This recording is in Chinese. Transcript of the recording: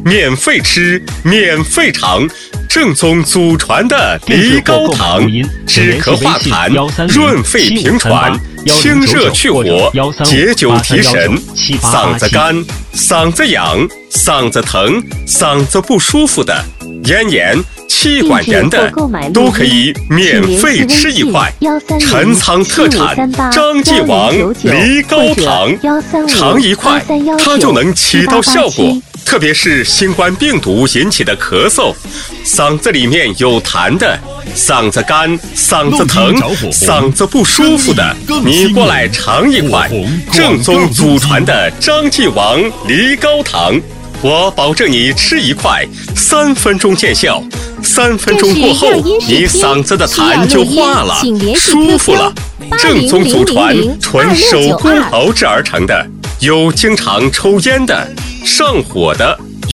免费吃，免费尝，正宗祖传的梨膏糖，止咳化痰，润肺平喘，清热去火，解酒提神。嗓子干、嗓子痒、嗓子疼、嗓子不舒服的，咽炎、气管炎的都可以免费吃一块。陈仓特产张记王梨膏糖，尝一块它就能起到效果。特别是新冠病毒引起的咳嗽，嗓子里面有痰的，嗓子干、嗓子疼、嗓子不舒服的，你过来尝一块正宗祖传的张记王梨膏糖，我保证你吃一块3分钟见效，3分钟过后你嗓子的痰就化了，舒服了。正宗祖传，纯手工熬制而成的，有经常抽烟的、上火的、